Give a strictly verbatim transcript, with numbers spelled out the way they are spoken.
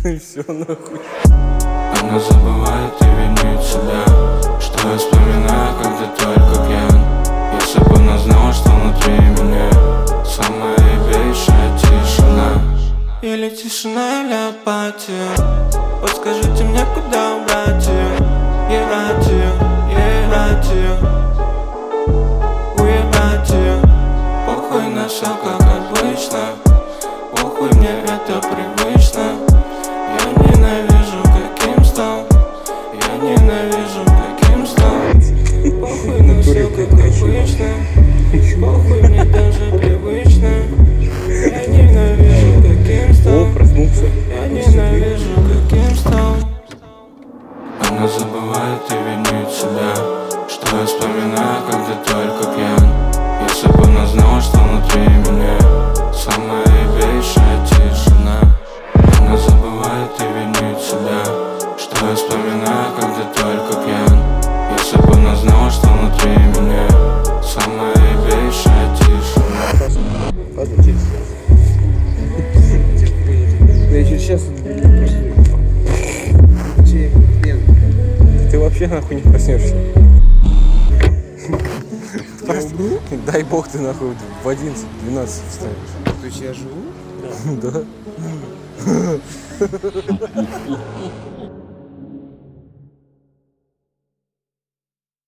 И все нахуй. Она забывает и винит себя, что я вспоминаю, когда только пьян. Если бы она знала, что внутри меня самая ебейшая тишина. Или тишина, или апатия. Подскажите мне, куда убрать ее. Ебать ее, ебать ее, уебать ее. Похуй на все, как обычно. Похуй, мне это привычно. Я ненавижу, каким стал. Я ненавижу, каким стал. Похуй на все, как обычно. Похуй, мне даже привычно. Я ненавижу, каким стал. О, проснулся. Я ненавижу, каким стал. Она забывает и винит себя, что я вспоминаю, когда только пьян. Если бы она знала, что внутри меня самая ебейшая тишина. Она забывает и винит себя, что я вспоминаю, когда только пьян. Если бы она знала, что внутри меня самая ебейшая тишина. Ладно, через. Да еще сейчас. Ты вообще нахуй не проснешься. Дай бог ты нахуй в одиннадцать-двенадцать встанешь. То есть я живу? Да.